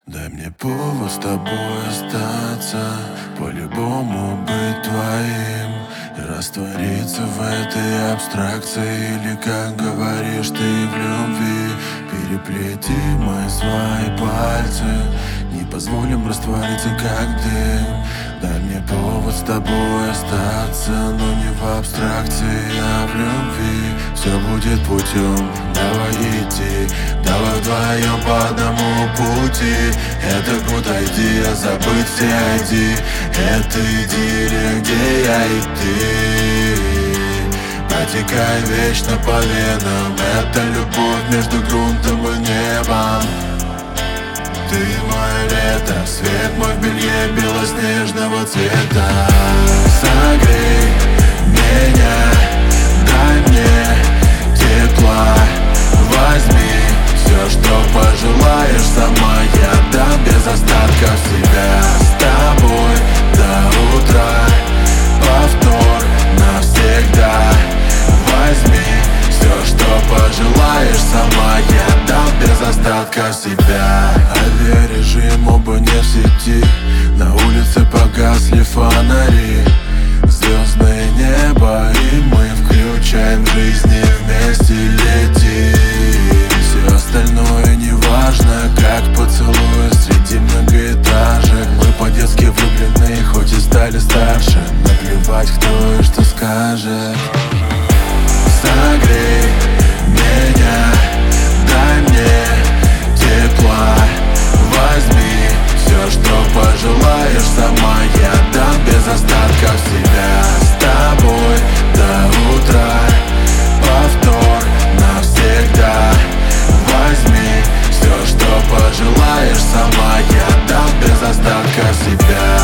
Дай мне повод с тобой остаться, по-любому быть твоим и раствориться в этой абстракции. Или, как говоришь ты в любви, переплети мои свои пальцы, не позволим раствориться, как дым. Дай мне повод с тобой остаться, но не в абстракции, а в любви. Все будет путем, давай идти, давай вдвоем по одному пути. Это good idea, забыть все ID. Это идиллия, где я и ты. Протекай вечно по венам. Это любовь между грунтом и небом. Ты мое лето, свет мой в белье белоснежного цвета. Согрей меня, дай мне тепла. Возьми все, что пожелаешь сама, я дам без остатков себя. С тобой до утра, повтор навсегда. Возьми все, что пожелаешь сама, я дам без остатков себя. Авиарежим, оба не в сети, на улице погасли фонари. Звездное небо, и мы включаем жизни вместе летим. Все остальное не важно, как поцелуй среди многоэтажек. Мы по-детски влюблены, хоть и стали старше. Наплевать, кто и что скажет. Согрей меня, дай мне тепла. Возьми все, что пожелаешь сама, я дам без остатков себя. С тобой до утра, повтор навсегда. Возьми все, что пожелаешь сама, я дам без остатков себя.